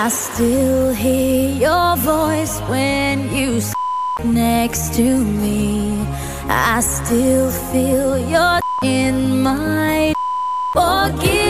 I still hear your voice when you sit next to me. I still feel your in my forgive.